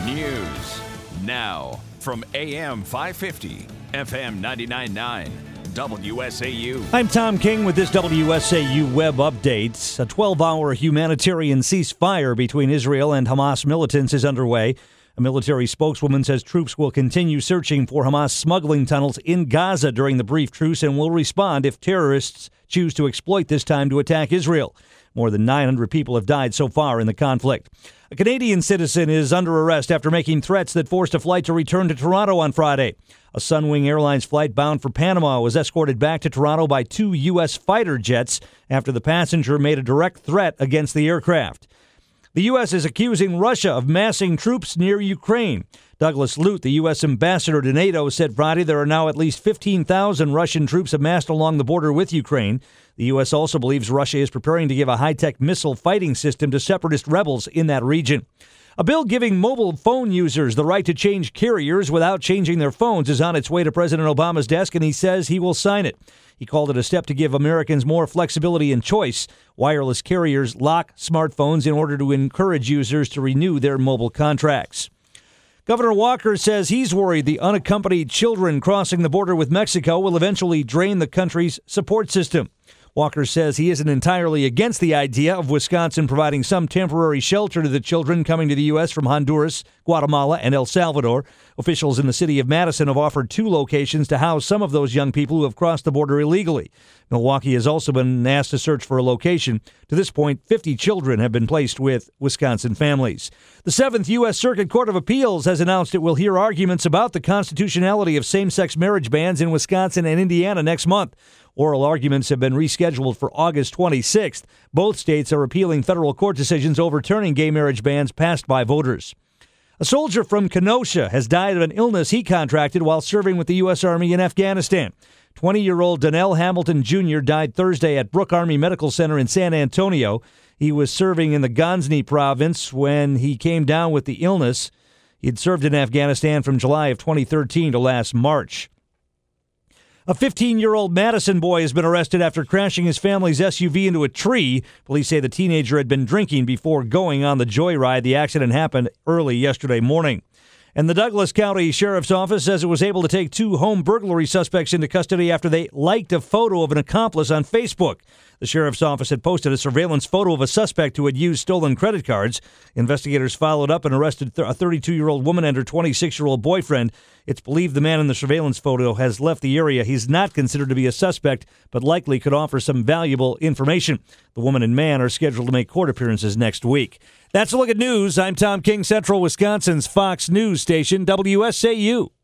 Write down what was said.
News now from AM 550, FM 99.9, WSAU. I'm Tom King with this WSAU Web Update. A 12-hour humanitarian ceasefire between Israel and Hamas militants is underway. A military spokeswoman says troops will continue searching for Hamas smuggling tunnels in Gaza during the brief truce and will respond if terrorists choose to exploit this time to attack Israel. More than 900 people have died so far in the conflict. A Canadian citizen is under arrest after making threats that forced a flight to return to Toronto on Friday. A Sunwing Airlines flight bound for Panama was escorted back to Toronto by 2 U.S. fighter jets after the passenger made a direct threat against the aircraft. The U.S. is accusing Russia of massing troops near Ukraine. Douglas Lute, the U.S. ambassador to NATO, said Friday there are now at least 15,000 Russian troops amassed along the border with Ukraine. The U.S. also believes Russia is preparing to give a high-tech missile fighting system to separatist rebels in that region. A bill giving mobile phone users the right to change carriers without changing their phones is on its way to President Obama's desk, and he says he will sign it. He called it a step to give Americans more flexibility and choice. Wireless carriers lock smartphones in order to encourage users to renew their mobile contracts. Governor Walker says he's worried the unaccompanied children crossing the border with Mexico will eventually drain the country's support system. Walker says he isn't entirely against the idea of Wisconsin providing some temporary shelter to the children coming to the U.S. from Honduras, Guatemala, and El Salvador. Officials in the city of Madison have offered 2 locations to house some of those young people who have crossed the border illegally. Milwaukee has also been asked to search for a location. To this point, 50 children have been placed with Wisconsin families. The 7th U.S. Circuit Court of Appeals has announced it will hear arguments about the constitutionality of same-sex marriage bans in Wisconsin and Indiana next month. Oral arguments have been rescheduled for August 26th. Both states are appealing federal court decisions overturning gay marriage bans passed by voters. A soldier from Kenosha has died of an illness he contracted while serving with the U.S. Army in Afghanistan. 20-year-old Donnell Hamilton Jr. died Thursday at Brooke Army Medical Center in San Antonio. He was serving in the Ghazni province when he came down with the illness. He had served in Afghanistan from July of 2013 to last March. A 15-year-old Madison boy has been arrested after crashing his family's SUV into a tree. Police say the teenager had been drinking before going on the joyride. The accident happened early yesterday morning. And the Douglas County Sheriff's Office says it was able to take 2 home burglary suspects into custody after they liked a photo of an accomplice on Facebook. The Sheriff's Office had posted a surveillance photo of a suspect who had used stolen credit cards. Investigators followed up and arrested a 32-year-old woman and her 26-year-old boyfriend. It's believed the man in the surveillance photo has left the area. He's not considered to be a suspect, but likely could offer some valuable information. The woman and man are scheduled to make court appearances next week. That's a look at news. I'm Tom King, Central Wisconsin's Fox News station, WSAU.